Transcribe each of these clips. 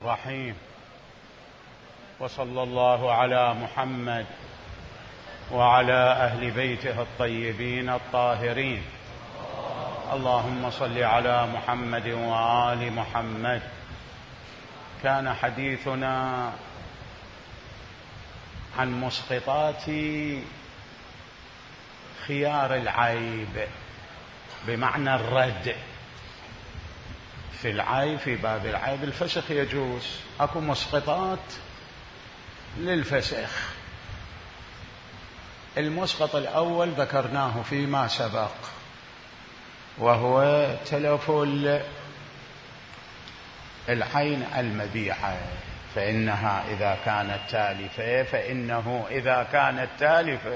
رحيم. وصلى الله على محمد وعلى أهل بيته الطيبين الطاهرين. اللهم صل على محمد وآل محمد. كان حديثنا عن مسقطات خيار العيب بمعنى الرد. في العيب، في باب العيب الفسخ يجوز، اكو مسقطات للفسخ. المسقط الأول ذكرناه فيما سبق، وهو تلف العين المبيعة، فإنه إذا كانت تالفة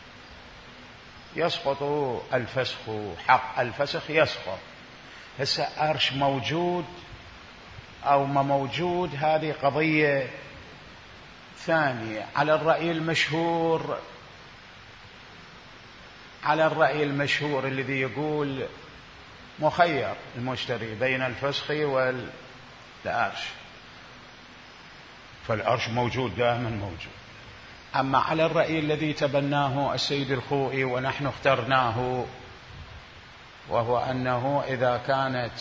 يسقط الفسخ، حق الفسخ يسقط. هسه أرش موجود أو ما موجود، هذه قضية ثانية. على الرأي المشهور الذي يقول مخير المشتري بين الفسخ والأرش، فالأرش موجود، دائما موجود. أما على الرأي الذي تبناه السيد الخوئي ونحن اخترناه، وهو أنه إذا كانت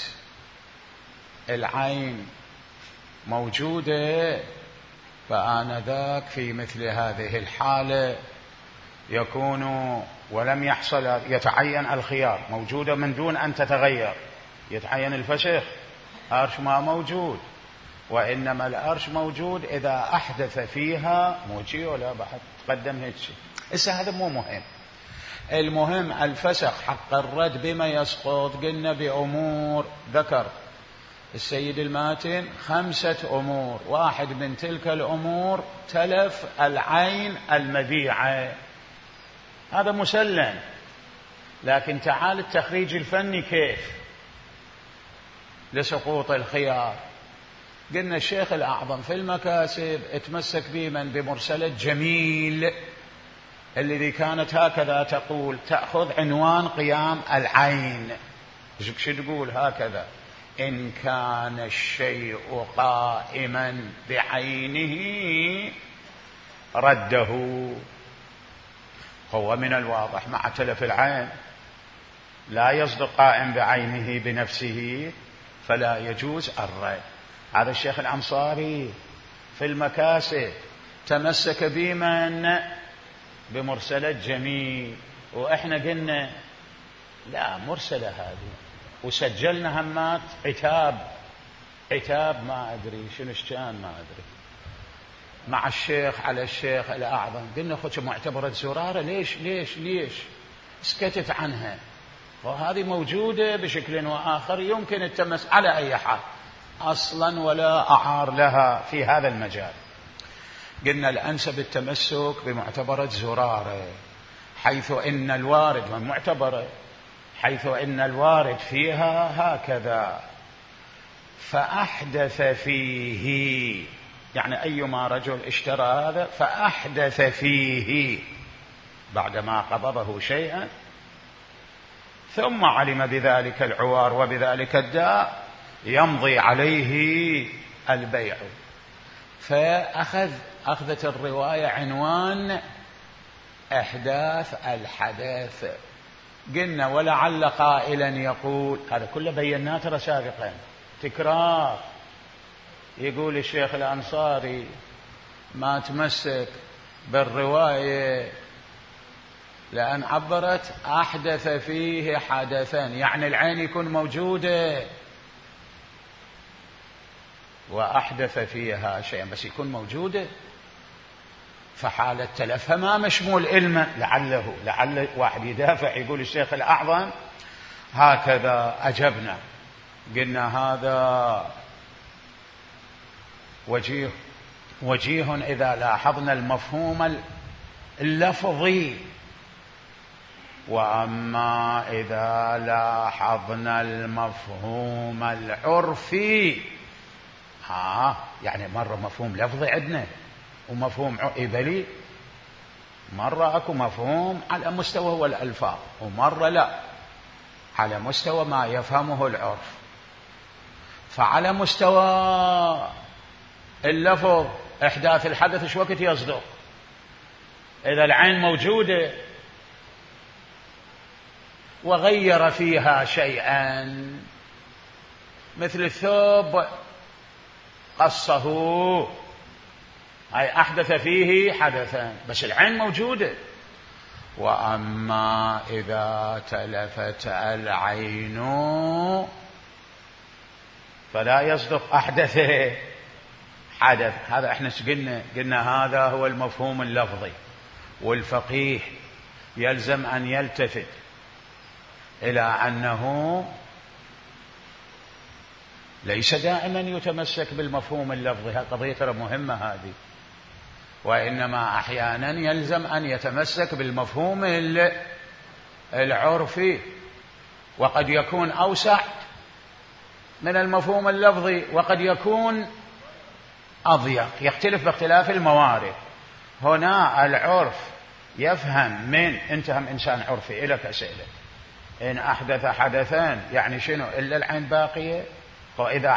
العين موجودة فآنذاك في مثل هذه الحالة يكون ولم يحصل، يتعين الخيار، موجودة من دون أن تتغير، يتعين الفسخ. أرش ما موجود، وإنما الأرش موجود إذا أحدث فيها موجي ولا بحث تقدم هيك شيء. إسا هذا مو مهم، المهم الفسخ حق الرد بما يسقط. قلنا بأمور، ذكر السيد الماتن 5 أمور، واحد من تلك الأمور تلف العين المبيعة، هذا مسلم. لكن تعال التخريج الفني كيف لسقوط الخيار. قلنا الشيخ الأعظم في المكاسب اتمسك بمن بمرسلة جميل، الذي كانت هكذا تقول، تأخذ عنوان قيام العين. شو تقول هكذا: إن كان الشيء قائما بعينه رده. هو من الواضح مع تلف العين لا يصدق قائم بعينه بنفسه، فلا يجوز الرد. هذا الشيخ الأنصاري في المكاسب تمسك بمن بمرسلة جميل، وإحنا قلنا لا، مرسلة هذه، وسجلنا همات عتاب ما أدري شنو كان، ما أدري، مع الشيخ على الشيخ الأعظم. قلنا خذ معتبرة زرارة، ليش سكتت عنها؟ وهذه موجودة بشكل وآخر، يمكن التمس على أي حال أصلا ولا أعار لها في هذا المجال. قلنا الأنسب التمسك بمعتبرة زرارة، حيث إن الوارد من معتبرة، حيث إن الوارد فيها هكذا: فأحدث فيه، يعني أيما رجل اشترى هذا فأحدث فيه بعدما قبضه شيئا، ثم علم بذلك العوار وبذلك الداء، يمضي عليه البيع. أخذت الرواية عنوان إحداث الحدث. قلنا ولعل قائلا يقول، هذا كله بيناه ترى سابقا، تكرار. يقول الشيخ الأنصاري ما تمسك بالرواية لأن عبرت أحدث فيه حدثا، يعني العين يكون موجودة وأحدث فيها شيئا، بس يكون موجودة، فحالة تلفها ما مشمول علمه. لعل واحد يدافع يقول الشيخ الأعظم هكذا أجبنا. قلنا هذا وجيه إذا لاحظنا المفهوم اللفظي، وأما إذا لاحظنا المفهوم العرفي، يعني مرة مفهوم لفظي عندنا ومفهوم إبلي، مرة أكو مفهوم على مستوى هو الألفاظ، ومرة لا، على مستوى ما يفهمه العرف. فعلى مستوى اللفظ إحداث الحدث إيش وقت يصدق؟ إذا العين موجودة وغير فيها شيئا، مثل الثوب قصه، أي أحدث فيه حدثا، بس العين موجودة. وأما إذا تلفت العين فلا يصدق أحدث حدث. هذا احنا قلنا هذا هو المفهوم اللفظي، والفقيه يلزم أن يلتفت إلى أنه ليس دائما يتمسك بالمفهوم اللفظي، قضية مهمة هذه، وإنما أحيانا يلزم أن يتمسك بالمفهوم العرفي، وقد يكون أوسع من المفهوم اللفظي وقد يكون أضيق، يختلف باختلاف الموارد. هنا العرف يفهم من أنت هم إنسان عرفي إلك أسئلة، إن أحدث حدثان يعني شنو؟ إلا العين باقية، وإذا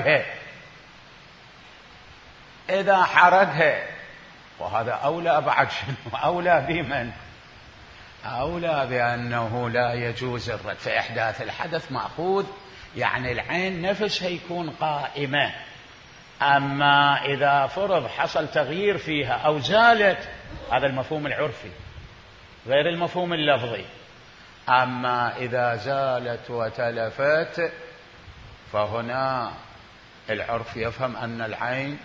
حرقها وهذا أولى بعد شنو؟ أولى بمن؟ أولى بأنه لا يجوز الرد. فإحداث الحدث مأخوذ يعني العين نفسها يكون قائمة، أما إذا فرض حصل تغيير فيها أو زالت، هذا المفهوم العرفي غير المفهوم اللفظي. أما إذا زالت وتلفت فهنا العرف يفهم أن العين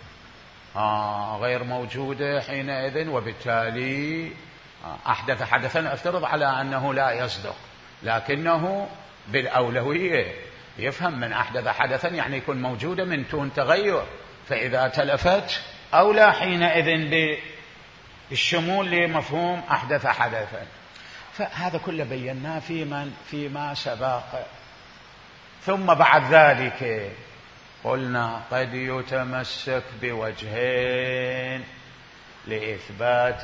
غير موجودة حينئذ، وبالتالي أحدث حدثا. أفترض على أنه لا يصدق، لكنه بالأولوية يفهم من أحدث حدثا يعني يكون موجودة من دون تغير، فإذا تلفت أولى حينئذ بالشمول لمفهوم أحدث حدثا. فهذا كله بيناه فيما سبق. ثم بعد ذلك قلنا قد يتمسك بوجهين لإثبات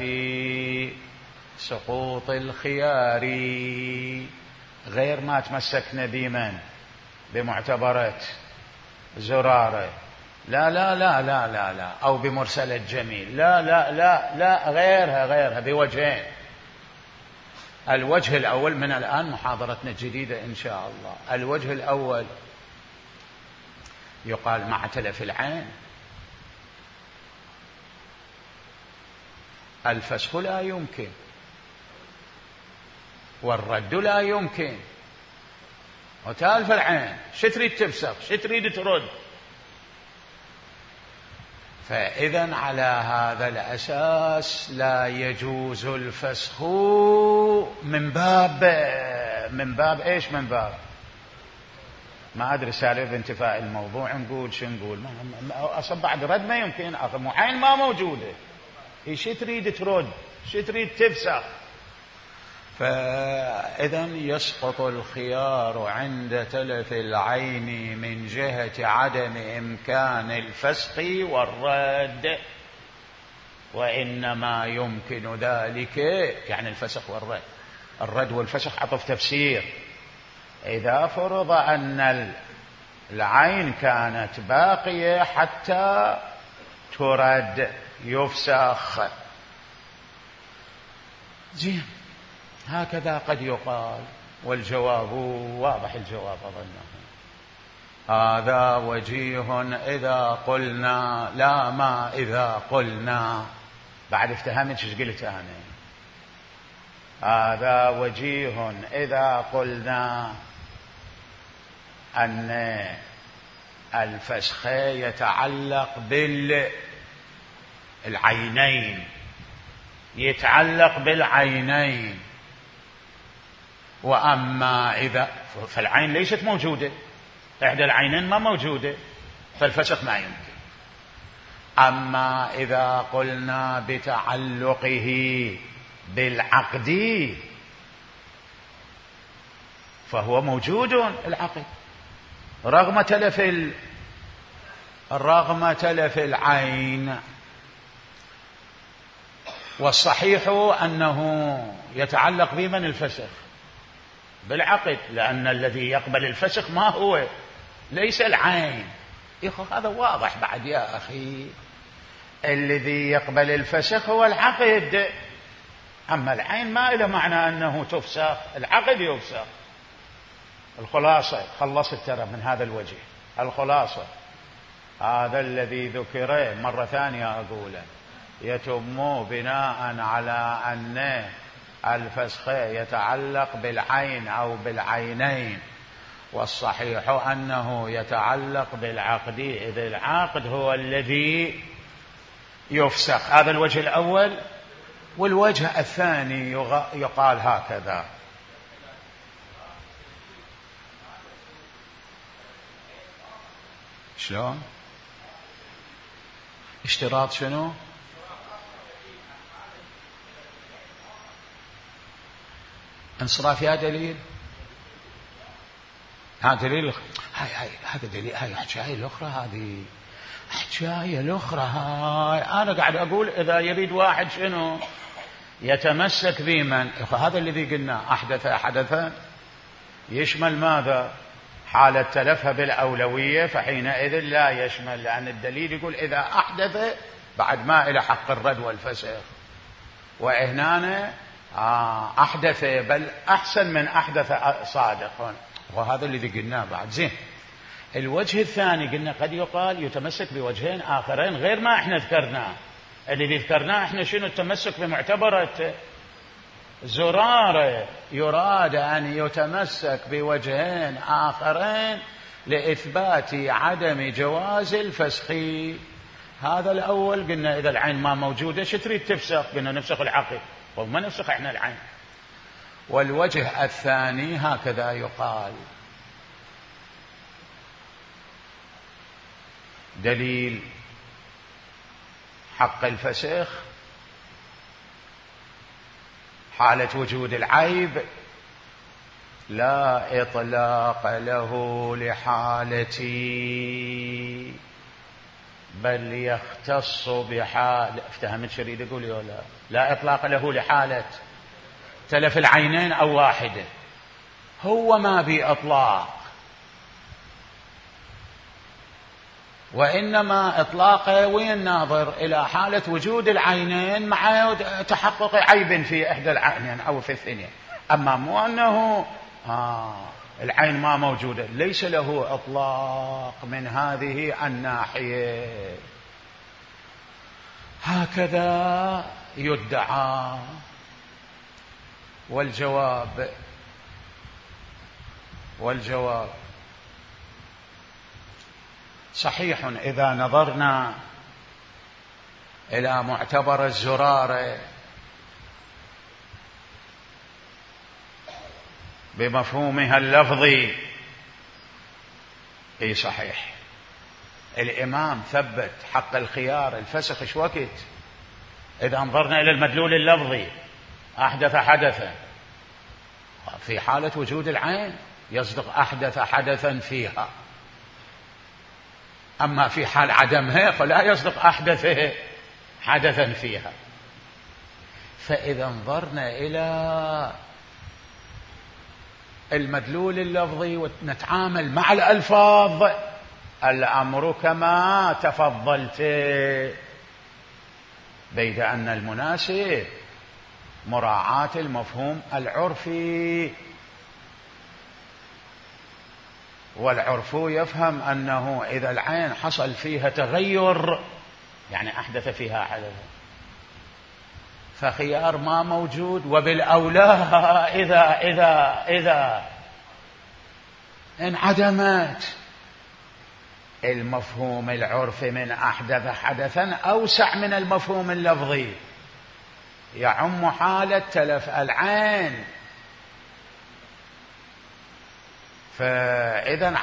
سقوط الخيار، غير ما تمسكنا بمن؟ بمعتبرة زرارة، لا لا لا لا لا لا، أو بمرسلة جميل، لا لا لا لا، غيرها بوجهين. الوجه الأول، من الآن محاضرتنا الجديدة إن شاء الله، الوجه الأول يقال مع تلف العين الفسخ لا يمكن والرد لا يمكن، وتالف العين شو تريد تفسخ؟ شو تريد ترد؟ فإذا على هذا الأساس لا يجوز الفسخ من باب إيش؟ من باب ما أدري سالف انتفاء الموضوع، نقول شو نقول؟ أصلا بعد رد ما يمكن، عين ما موجودة، شو تريد ترد؟ شو تريد تفسخ؟ فإذا يسقط الخيار عند تلف العين من جهة عدم إمكان الفسخ والرد، وإنما يمكن ذلك يعني الفسخ والرد. الرد والفسخ عطف تفسير. إذا فرض أن العين كانت باقية حتى ترد يفسخ، زين، هكذا قد يقال. والجواب واضح، الجواب أظنه هذا وجيه إذا قلنا لا ما إذا قلنا. بعد افتهمت ايش قلت أنا؟ هذا وجيه إذا قلنا أن الفسخ يتعلق بالعينين، يتعلق بالعينين. وأما إذا فالعين ليست موجودة، إحدى العينين ما موجودة، فالفسخ ما يمكن. أما إذا قلنا بتعلقه بالعقد فهو موجود العقد رغم تلف العين. والصحيح أنه يتعلق بمن الفسخ؟ بالعقد، لأن الذي يقبل الفسخ ما هو؟ ليس العين، هذا واضح بعد يا أخي. الذي يقبل الفسخ هو العقد، أما العين ما له معنى أنه تفسخ، العقد يفسخ. الخلاصة خلصت ترى من هذا الوجه. الخلاصة هذا الذي ذكره مرة ثانية أقوله يتم بناء على أن الفسخ يتعلق بالعين أو بالعينين، والصحيح أنه يتعلق بالعقد، إذ العقد هو الذي يفسخ. هذا الوجه الأول. والوجه الثاني يقال هكذا: شلون؟ اشتراط شنو؟ انصراف. يا دليل؟ ها دليل؟ هذا دليل. هاي حكاية الأخرى، هذه حكاية الأخرى. هاي أنا قاعد أقول إذا يريد واحد شنو يتمسك بمن، هذا الذي قلنا أحدث حدثا يشمل ماذا؟ حالة تلفها بالأولوية، فحينئذ لا يشمل، لأن الدليل يقول إذا أحدث بعد ما إلى حق الرد والفسخ، وإهنانا أحدث بل أحسن من أحدث صادق، وهذا الذي قلناه بعد. زين. الوجه الثاني قلنا قد يقال يتمسك بوجهين آخرين غير ما احنا ذكرناه. الذي ذكرناه احنا شنو؟ التمسك بمعتبرة زرارة، يراد أن يتمسك بوجهين آخرين لإثبات عدم جواز الفسخ. هذا الأول قلنا إذا العين ما موجودة شو تريد تفسخ؟ قلنا نفسخ العقل، وما نفسخ احنا العين. والوجه الثاني هكذا يقال: دليل حق الفسخ حالة وجود العيب لا إطلاق له لحالتي، بل يختص بحال. افتهمت شريد يقول ولا لا إطلاق له لحالة تلف العينين أو واحدة، هو ما بإطلاق، وإنما إطلاقه وين ناظر إلى حالة وجود العينين مع تحقق عيب في إحدى العينين أو في الثانية. أما مو أنه العين ما موجودة، ليس له إطلاق من هذه الناحية. هكذا يدعى. والجواب صحيح إذا نظرنا إلى معتبر الزرارة بمفهومها اللفظي، اي صحيح. الإمام ثبت حق الخيار الفسخ شو وقت؟ إذا نظرنا إلى المدلول اللفظي أحدث حدثا في حالة وجود العين يصدق أحدث حدثا فيها، أما في حال عدمها فلا يصدق أحدث حدثا فيها. فإذا نظرنا إلى المدلول اللفظي ونتعامل مع الألفاظ، الأمر كما تفضلت، بيد أن المناسب مراعاة المفهوم العرفي، والعرف يفهم أنه إذا العين حصل فيها تغير يعني أحدث فيها حدث، فخيار ما موجود. وبالأولى إذا انعدمت، المفهوم العرفي من أحدث حدثا أوسع من المفهوم اللفظي، يعم حالة تلف العين. فإذا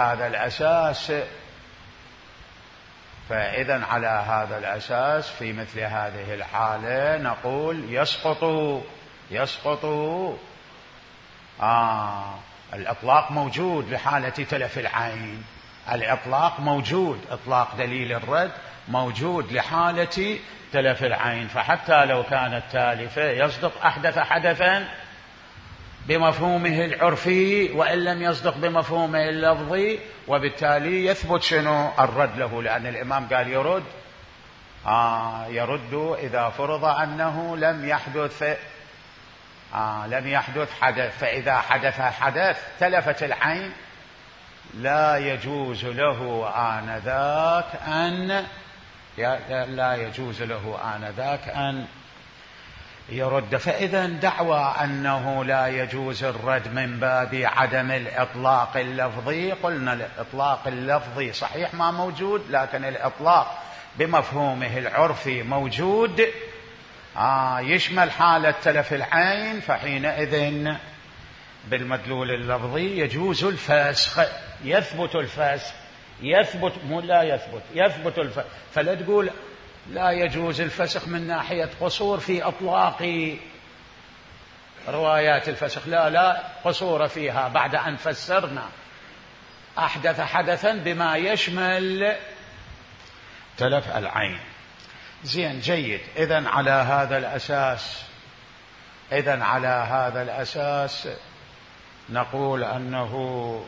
على هذا الأساس في مثل هذه الحالة نقول يسقط الإطلاق موجود لحالة تلف العين، الإطلاق موجود، إطلاق دليل الرد موجود لحالة تلف العين. فحتى لو كانت تالفة يصدق أحدث حدثا بمفهومه العرفي وإن لم يصدق بمفهومه اللفظي، وبالتالي يثبت شنو الرد له، لأن الإمام قال يرد إذا فرض أنه لم يحدث حدث. فإذا حدث حدث تلفت العين لا يجوز له آنذاك أن يرد. فإذا دعوى أنه لا يجوز الرد من باب عدم الإطلاق اللفظي، قلنا الإطلاق اللفظي صحيح ما موجود، لكن الإطلاق بمفهومه العرفي موجود، يشمل حالة تلف العين، فحينئذ بالمدلول اللفظي يجوز الفسخ، يثبت الفسخ، يثبت الفسخ. فلا تقول لا يجوز الفسخ من ناحية قصور في إطلاق روايات الفسخ، لا قصور فيها بعد أن فسرنا أحدث حدثا بما يشمل تلف العين. زين، جيد. إذن على هذا الأساس نقول أنه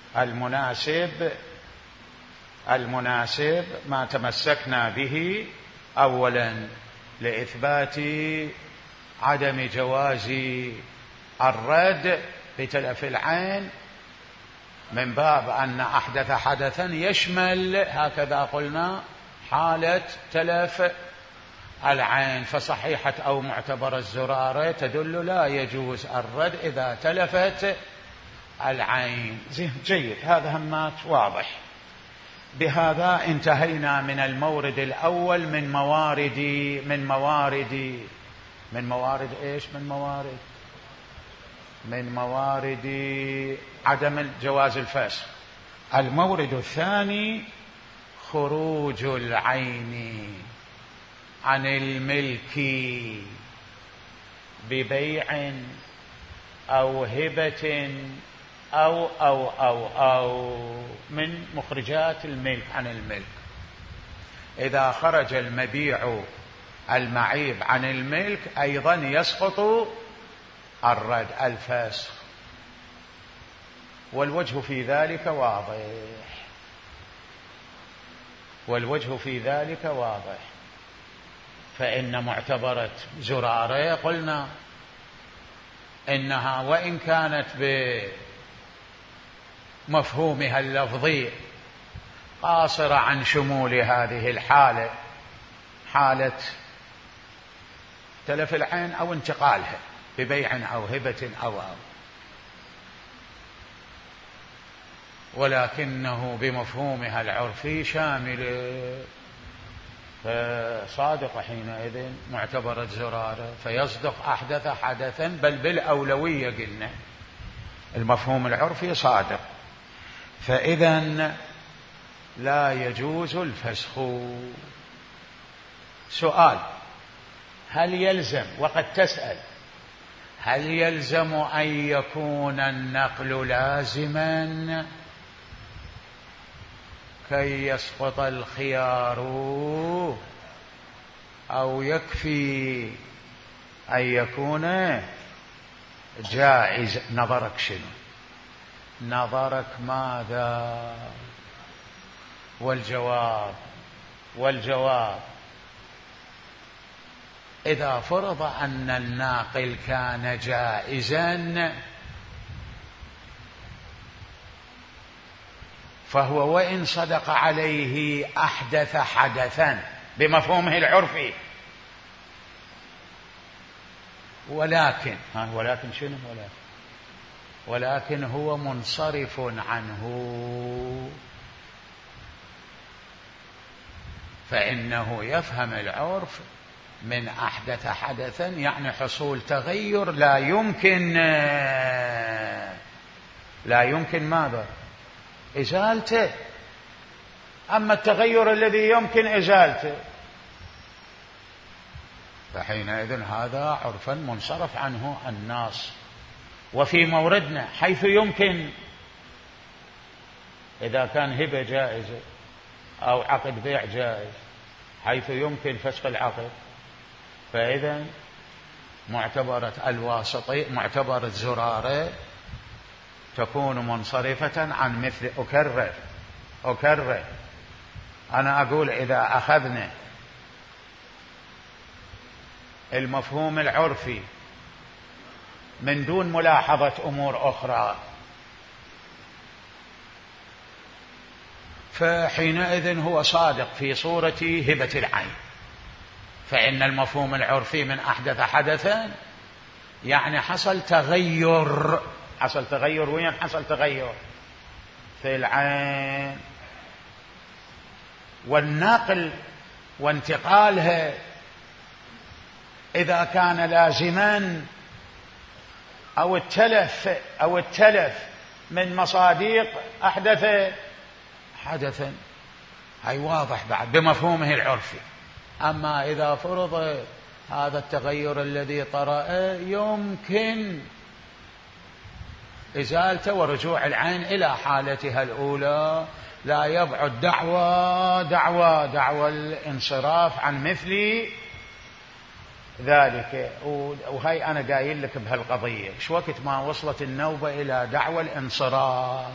المناسب ما تمسكنا به أولا لإثبات عدم جواز الرد بتلف العين من باب أن أحدث حدثا يشمل، هكذا قلنا، حالة تلف العين. فصحيحة أو معتبر الزرارة تدل لا يجوز الرد إذا تلفت العين. جيد، هذا همات واضح. بهذا انتهينا من المورد الأول من موارد عدم جواز الفسخ. المورد الثاني خروج العين عن الملك ببيع أو هبة أو من مخرجات الملك عن الملك. إذا خرج المبيع المعيب عن الملك أيضا يسقط الرد الفسخ، والوجه في ذلك واضح. فإن معتبرة زرارة قلنا إنها وإن كانت بمفهومها اللفظي قاصرة عن شمول هذه الحالة، حالة تلف العين أو انتقالها ببيع أو هبة أو ولكنه بمفهومها العرفي شامل، فصادق حينئذ معتبرة زرارة، فيصدق أحدث حدثا، بل بالأولوية قلنا المفهوم العرفي صادق. فإذا لا يجوز الفسخ. سؤال: هل يلزم، وقد تسأل، هل يلزم أن يكون النقل لازما كي يسقط الخيار، أو يكفي أن يكون جائز؟ نظرك شنو؟ نظرك ماذا؟ والجواب إذا فرض أن الناقل كان جائزا فهو وإن صدق عليه أحدث حدثا بمفهومه العرفي، ولكن شنو؟ ولكن هو منصرف عنه، فإنه يفهم العرف من أحدث حدثا يعني حصول تغير لا يمكن ماذا؟ إزالته. أما التغير الذي يمكن إزالته فحينئذ هذا عرفا منصرف عنه الناس. وفي موردنا حيث يمكن، إذا كان هبة جائزة أو عقد بيع جائز، حيث يمكن فسخ العقد، فإذا معتبرة الواسطية، معتبرة زرارة، تكون منصرفة عن مثل. أكرر أنا أقول إذا أخذنا المفهوم العرفي من دون ملاحظة أمور أخرى، فحينئذ هو صادق في صورة هبة العين، فإن المفهوم العرفي من أحدث حدثا يعني حصل تغير. وين حصل تغير؟ في العين، والنقل وانتقالها إذا كان لازما أو التلف من مصادق أحدث حدثا، هاي واضح بعد بمفهومه العرفي. أما إذا فرض هذا التغير الذي طرأ يمكن إزالته ورجوع العين إلى حالتها الأولى، لا يبعد دعوى الانصراف عن مثل ذلك. وهي أنا قايل لك بهالقضية، إيش وقت ما وصلت النوبة إلى دعوى الانصراف،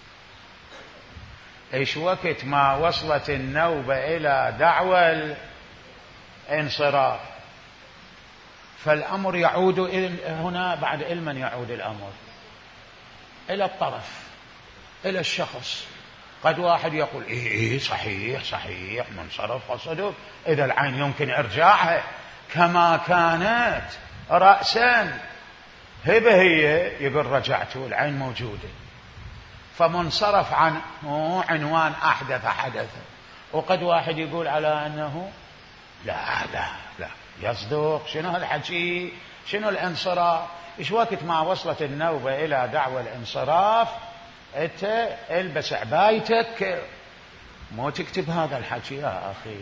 إيش وقت ما وصلت النوبة إلى دعوى الانصراف، فالأمر يعود هنا بعد من يعود الأمر إلى الطرف، إلى الشخص. قد واحد يقول إيه صحيح منصرف قصده، إذا العين يمكن إرجاعها كما كانت رأسا هبة هي، يقول رجعته العين موجودة، فمنصرف عنه عنوان أحدث حدثا. وقد واحد يقول على أنه لا يصدق، شنو هالحكي، شنو الانصراف؟ إيش وقت ما وصلت النوبة إلى دعوى الانصراف أنت البس عبايتك، مو تكتب هذا الحكي يا أخي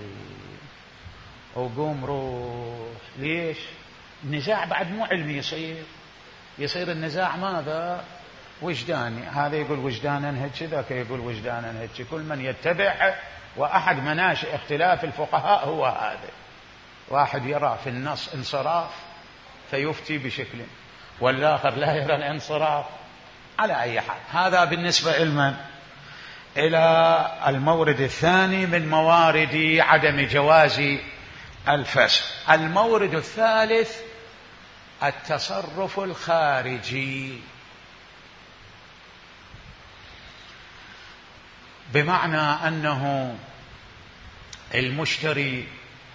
وقوم روح. ليش؟ النزاع بعد مو علمي، يصير النزاع ماذا؟ وجداني. هذا يقول وجدانا هيك، ذاك يقول وجدانا هيك، كل من يتبع. وأحد مناشئ اختلاف الفقهاء هو هذا، واحد يرى في النص انصراف فيفتي بشكل، والآخر لا يرى الانصراف. على أي حال، هذا بالنسبة إلى المورد الثاني من موارد عدم جواز الفسخ. المورد الثالث التصرف الخارجي، بمعنى أنه المشتري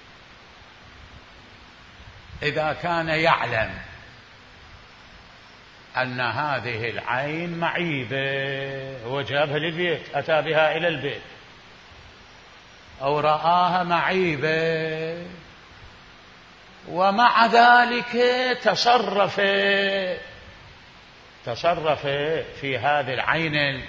إذا كان يعلم أن هذه العين معيبة، هو جابها للبيت، أتى بها إلى البيت، أو رآها معيبة، ومع ذلك تصرف في هذه العين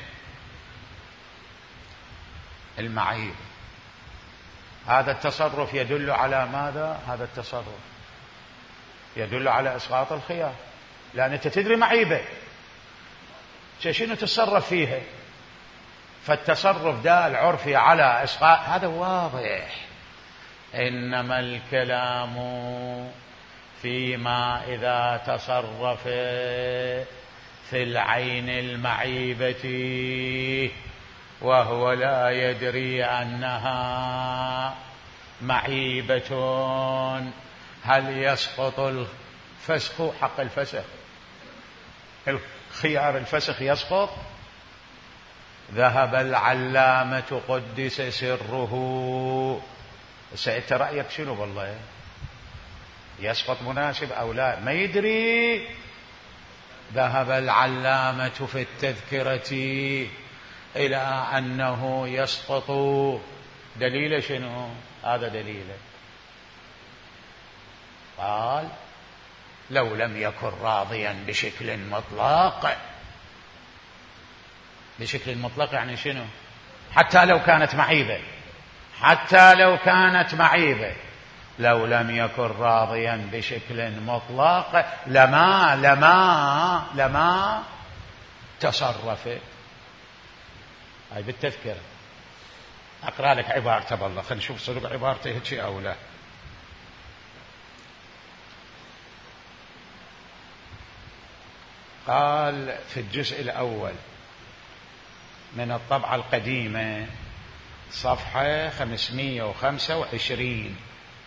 المعيبة. هذا التصرف يدل على ماذا؟ هذا التصرف يدل على إسقاط الخيار، لأن أنت تدري معيبة، شنو تتصرف فيها؟ فالتصرف دال عرفي على إسقاط، هذا واضح. إنما الكلام فيما إذا تصرف في العين المعيبة وهو لا يدري أنها معيبة، هل يسقط الفسخ؟ حق الفسخ، الخيار الفسخ يسقط. ذهب العلامة قدس سره، سألت رأيك شنو؟ والله يسقط مناسب أو لا ما يدري. ذهب العلامة في التذكرة إلى أنه يسقط. دليل شنو؟ هذا دليله، قال لو لم يكن راضيا بشكل مطلق. بشكل مطلق يعني شنو؟ حتى لو كانت معيبة، لو لم يكن راضيا بشكل مطلق لما تصرف. هاي بالتذكرة. أقرأ لك عبارته، بالله خلينا نشوف صدق عبارته هيك أو لا. قال في الجزء الأول من الطبعة القديمة صفحة 525: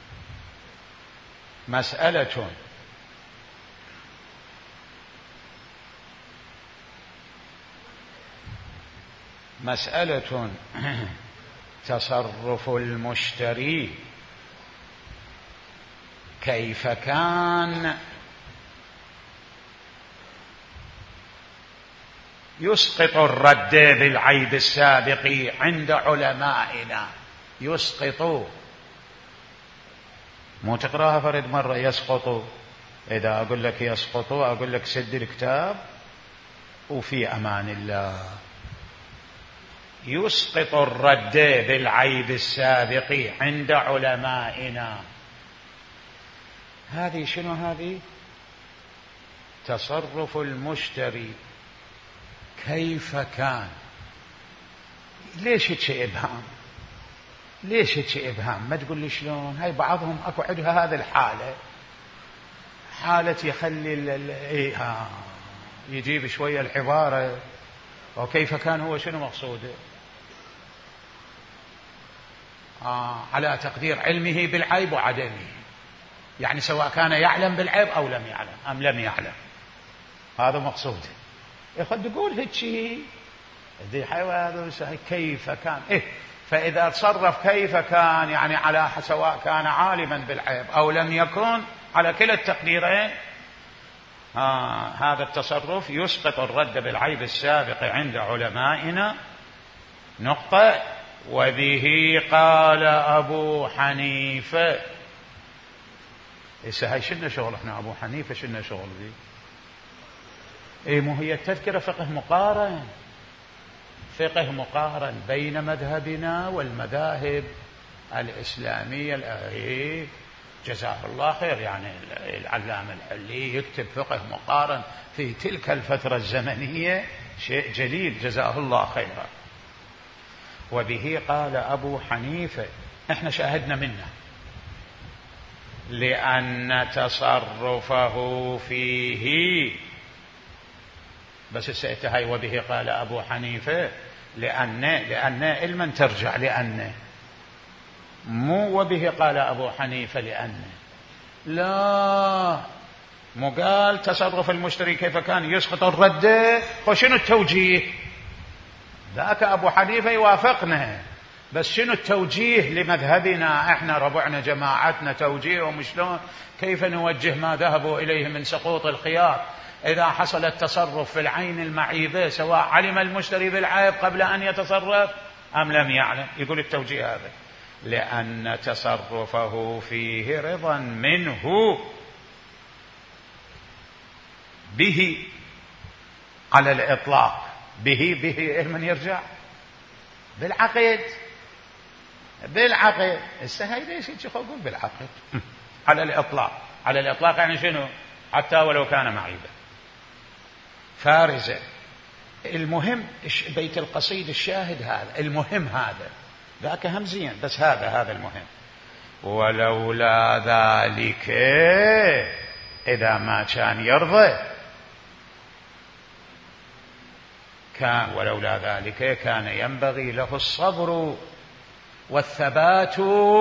مسألة تصرف المشتري كيف كان يسقط الرد بالعيب السابق عند علمائنا. يسقط، مو تقراها فرد مرة يسقط. إذا أقول لك يسقط أقول لك سد الكتاب وفي أمان الله. يسقط الرد بالعيب السابق عند علمائنا. هذه شنو هذه؟ تصرف المشتري كيف كان. ليش هيك إبهام؟ ليش هيك إبهام؟ ما تقول لي شلون. هاي بعضهم أكو عندها هذه الحالة، حالة يخلي يجيب شوية العبارة وكيف كان هو شنو مقصوده؟ على تقدير علمه بالعيب وعدمه، يعني سواء كان يعلم بالعيب أو لم يعلم أم لم يعلم، هذا مقصوده. يخد يقول هيك شيء دي حيوان كيف كان فإذا تصرف كيف كان يعني على سواء كان عالما بالعيب أو لم يكن، على كلا التقديرين هذا التصرف يسقط الرد بالعيب السابق عند علمائنا. نقطة. وبه قال أبو حنيفة. هاي شنو شغل احنا أبو حنيفة شنو شغل دي؟ مو هي التذكرة فقه مقارن، فقه مقارن بين مذهبنا والمذاهب الإسلامية. جزاه الله خير، يعني العلامة الحلي يكتب فقه مقارن في تلك الفترة الزمنية، شيء جليل جزاه الله خيرا. وبه قال أبو حنيفة، احنا شاهدنا منه، لأن تصرفه فيه، بس السيتهاي وبه قال أبو حنيفة لأن المن ترجع لأن، مو وبه قال أبو حنيفة لأن، لا، مو قال تصرف المشتري كيف كان يسقط الرد. وشنو التوجيه؟ ذاك أبو حنيفة يوافقنا، بس شنو التوجيه لمذهبنا احنا ربعنا جماعتنا؟ توجيههم شلون؟ كيف نوجه ما ذهبوا إليه من سقوط الخيار إذا حصل التصرف في العين المعيبة، سواء علم المشتري بالعيب قبل أن يتصرف أم لم يعلم. يقول التوجيه هذا: لأن تصرفه فيه رضا منه به على الإطلاق. به من يرجع بالعقد، بالعقد. هاي ليش يقول بالعقد؟ على الإطلاق. على الإطلاق يعني شنو؟ حتى ولو كان معيبا فارزة. المهم بيت القصيد الشاهد هذا، المهم هذا، ذاك هم زين، بس هذا المهم. ولولا ذلك، إذا ما كان يرضى ولولا ذلك كان ينبغي له الصبر والثبات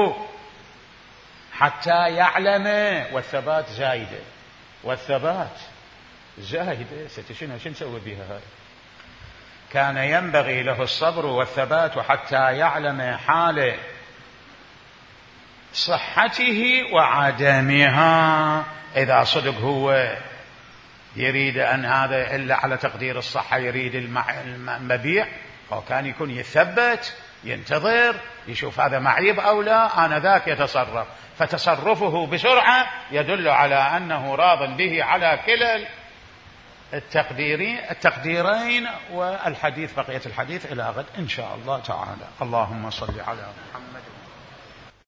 حتى يعلم. والثبات زايدة، والثبات زايدة. شنو نسوي بها هاي؟ كان ينبغي له الصبر والثبات حتى يعلم حال صحته وعدمها. إذا صدق هو يريد أن هذا إلا على تقدير الصحة، يريد المبيع، فكان يكون يثبت، ينتظر، يشوف هذا معيب أو لا، آنذاك يتصرف. فتصرفه بسرعة يدل على أنه راض به على كلا التقديرين. والحديث بقية الحديث إلى غد إن شاء الله تعالى. اللهم صل على محمد.